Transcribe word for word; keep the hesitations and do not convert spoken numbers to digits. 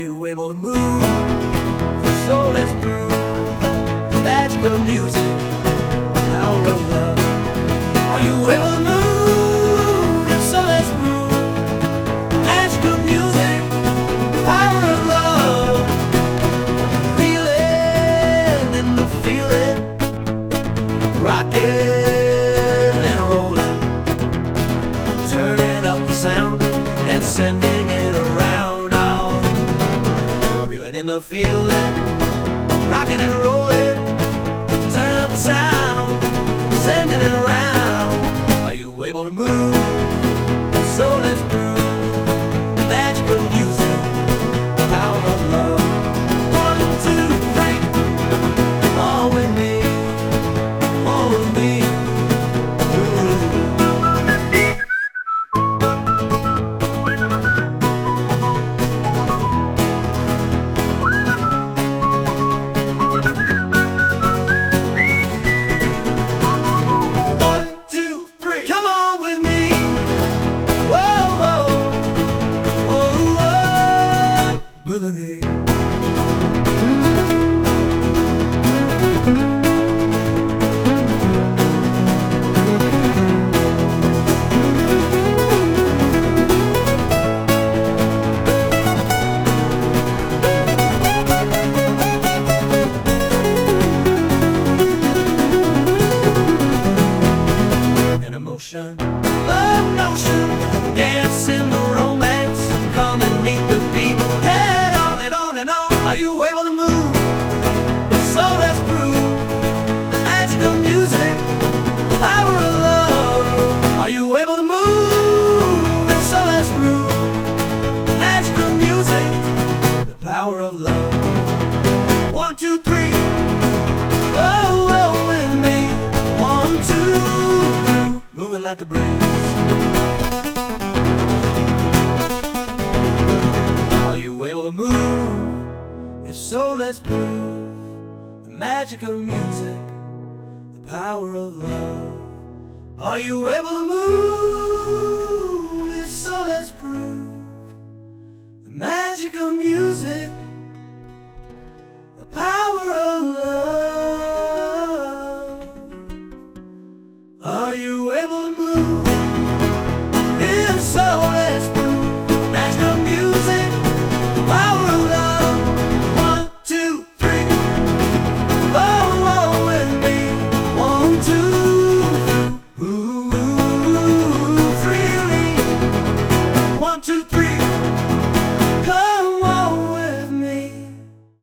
You able to move, so let's prove magical music, power of love. Are you able to move, so let's prove magical music, power of love. Feeling in the feeling, rocking and rolling, turning up the sound and sending it around. In the feeling, rocking and rolling, turn up the sound, sending it around. Are you able to move? So let's prove magical music, power of love. One, two, three, come on with me, come on with me. Love notion, dancing the romance, come and meet the people, head on and on and on. Are you able to move? So let's prove magical music, power of love. Are you able to move? So let's prove magical music, the power of love. One, two, three, oh, oh, with me. One, two, moving like the breeze. Are you able to move? If so, let's prove the magical music, the power of love. Are you able to move? If so, let's prove the magical music,